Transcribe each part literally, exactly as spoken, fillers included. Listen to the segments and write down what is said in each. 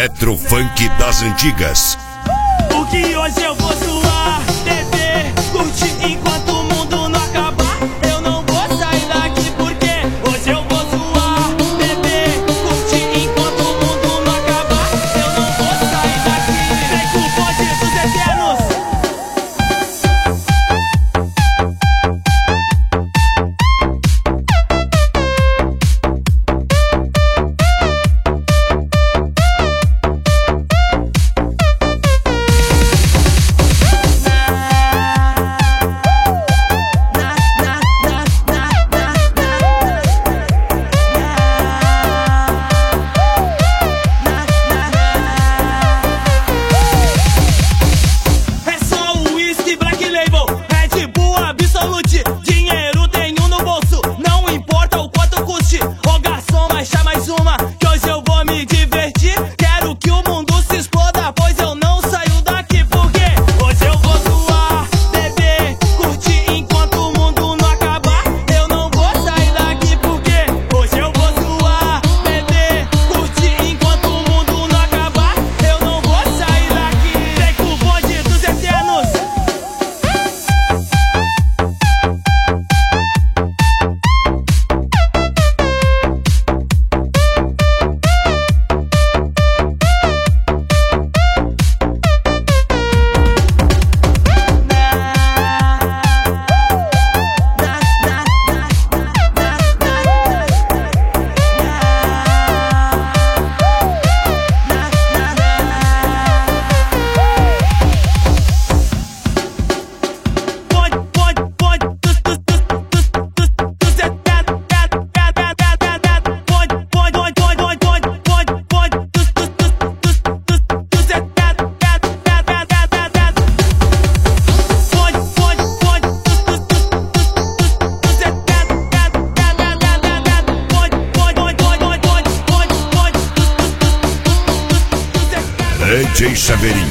Eletrofunk das antigas. Porque hoje eu vou zoar, beber, curtir enquanto o mundo não acabar. Eu não vou sair daqui porque hoje eu vou zoar, beber, curtir enquanto o mundo não acabar. Eu não vou sair daqui, vem com o bonde dos eternos. Dinheiro tenho no bolso, não importa o quanto custe. Ô garçom, vai achar mais uma, que hoje eu vou me divertir. Quero que o mundo se exploda, pois eu não saio daqui. Porque hoje eu vou zoar, beber, curtir enquanto o mundo não acabar. Eu não vou sair daqui porque hoje eu vou zoar, beber, curtir enquanto o mundo não acabar. Eu não vou sair daqui, vem com o bonde dos eternos. D J Chaveirinho.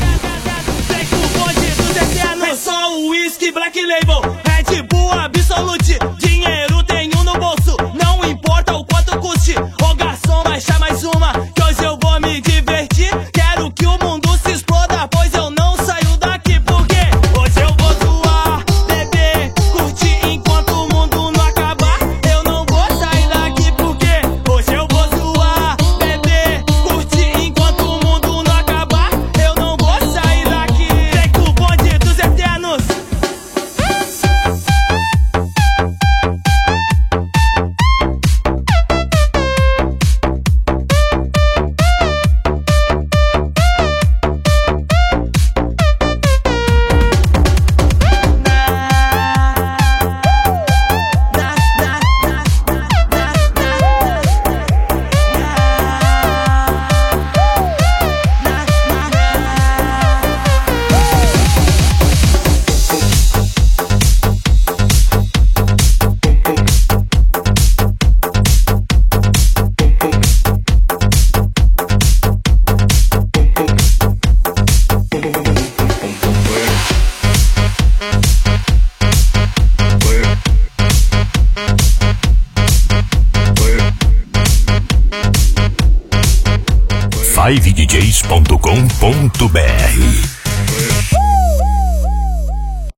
Vem com o bonde dos eternos. É só o whisky Black Label, Red Bull Absolute. Dinheiro tenho no bolso, não importa o quanto custe. Ô garçom, vai achar mais uma, que hoje eu vou me divertir. Quero que o mundo se exploda, pois eu não saio daqui. Porque hoje eu vou zoar, beber, curtir enquanto o mundo não acabar. Eu não vou sair daqui porque hoje eu vou zoar, beber, curtir enquanto o mundo não acabar. Eu não vou sair daqui, vem com o bonde dos eternos. five d js ponto com ponto b r